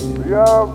Я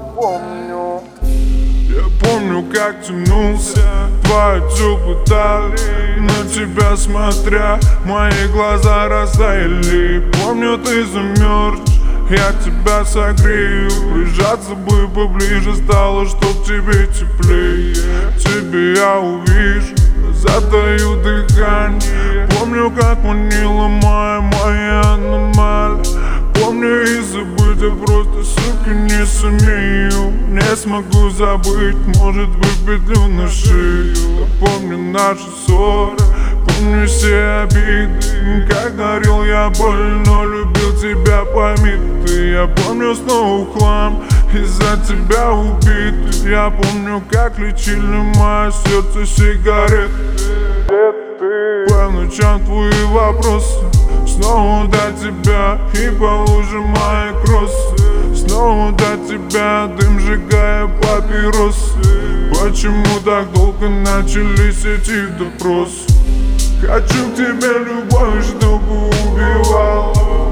помню, как тянулся твои теплые талии, на тебя смотря, мои глаза растаяли. Помню, ты замерз, я тебя согрею. Прижаться бы поближе стало, чтоб тебе теплее. Тебе я увижу, затаю дыхание. Помню, как манила моя аномалия. Помню, и забыть я просто, сука, не сумею. Не смогу забыть, может быть, петлю на шею. Помню наши ссоры, помню все обиды. Как дарил я боль, но любил тебя, пойми ты. Я помню снова в хлам, из-за тебя убит. Я помню, как лечили мое сердце сигареты. По ночам твои вопросы, снова до тебя и по лужам мои кроссы. Снова до тебя, дым сжигая папиросы. Почему так долго начались эти допросы? Хочу к тебе любовь, чтобы убивала.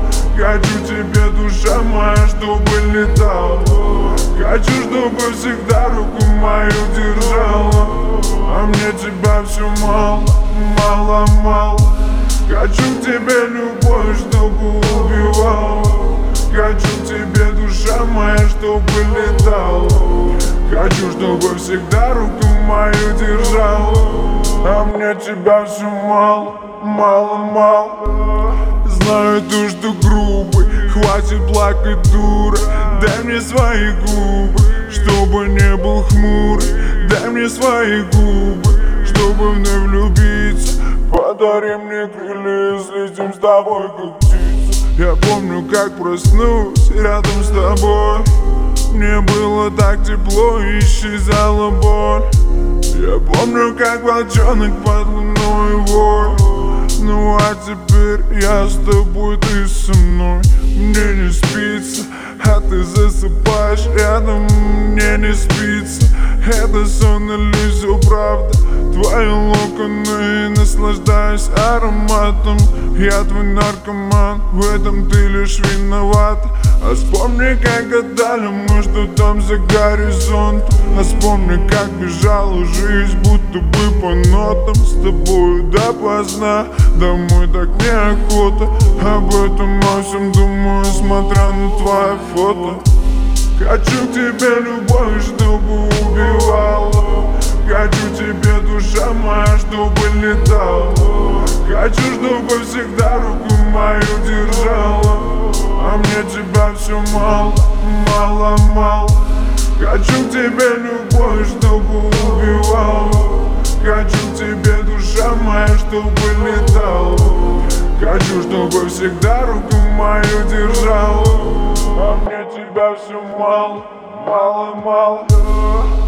Хочу тебе, душа моя, чтобы летала. Хочу, чтобы всегда руку мою держала. А мне тебя все мало, мало, мало. Хочу к тебе любовь, чтобы убивала. Хочу к тебе, душа моя, чтобы летала. Хочу, чтобы всегда руку мою держала. А мне тебя все мало, мало, мало. Знаю то, что грубый, хватит плакать, дура. Дай мне свои губы, чтобы не был хмурый. Дай мне свои губы, чтобы вновь влюбиться. Подари мне крылья, слетим с тобой, как птица. Я помню, как проснулся рядом с тобой. Мне было так тепло, исчезала боль. Я помню, как волчонок под луной вой. Ну а теперь я с тобой, ты со мной. Мне не спится, а ты засыпаешь рядом. Мне не спится, это сон или все правда. Твои локоны, наслаждаюсь ароматом. Я твой наркоман, в этом ты лишь виноват. А вспомни, как гадали мы, что там за горизонтом. А вспомни, как бежала жизнь, будто бы по нотам. С тобою допоздна, домой так неохота. Об этом во всем думаю, смотря на твои фото. Хочу к тебе любовь, чтобы убивала. Хочу тебе, душа моя, чтобы летала. Хочу, чтобы всегда руку мою держала. А мне тебя все мало, мало, мало. Хочу к тебе любовь, чтобы убивала. Хочу к тебе, душа моя, чтобы летала. Хочу, чтобы всегда руку мою держала. А мне тебя все мало, мало, мало.